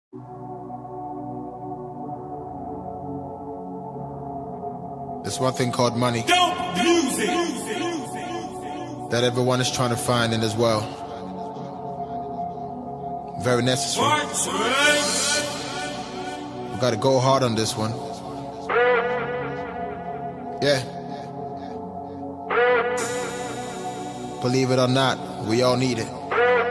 There's one thing called money that everyone is trying to find in this world. Very necessary. We gotta go hard on this one. Yeah. Believe it or not, we all need it.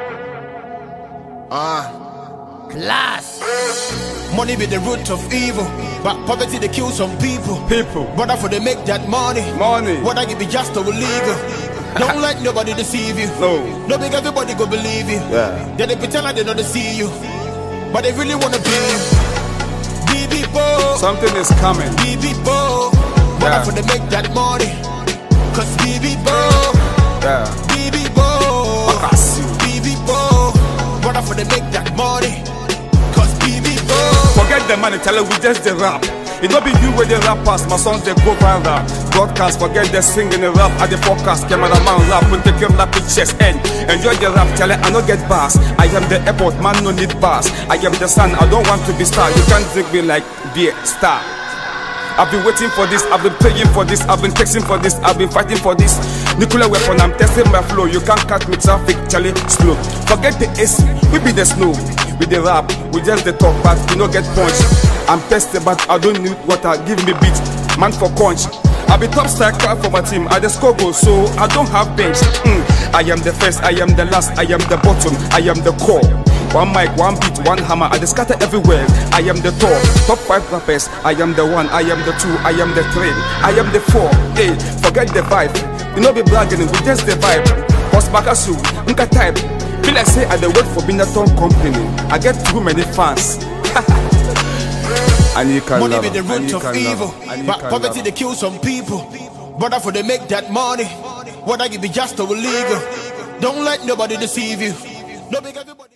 Class. Money be the root of evil, but poverty they kill some people. But after they make that money, what I give be just or illegal. Don't let nobody deceive you. No big everybody go believe you. They pretend like they don't see you, but they really wanna be you. BB Bo, something is coming. BB Bo, but after they make that money, cause BB Bo, BB Bo, BB Bo, but after they make that money. Forget the money, tell her we just the rap. It don't be you with the rappers, my songs they go viral. Broadcast, forget the singing the rap at the forecast. Cameraman rap, when take your rap pictures and enjoy the rap, tell her I no get bars. I am the airport, man no need bars. I am the sun, I don't want to be star. You can't drink me like beer, star. I've been waiting for this, I've been praying for this, I've been texting for this, I've been fighting for this. Nuclear weapon, I'm testing my flow. You can't catch me traffic, Charlie, slow. Forget the AC, we be the snow. With the rap, we just the talk, but we no get punch. I'm tested, but I don't need water, give me beat, man for conch. I be top striker for my team, I the score goal, so I don't have bench. I am the first, I am the last, I am the bottom, I am the core. One mic, one beat, one hammer, I just scatter everywhere. I am the top 5 rappers. I am the 1, I am the 2, I am the 3, I am the 4. Hey, forget the vibe, you know be bragging, we just the vibe. Post Bakasu, nka type. Feel like say I the work for Binaton Company. I get too many fans. Money be the root of evil, but poverty they kill some people. But after they make that money, what I give be just or illegal. Don't let nobody deceive you. No big everybody.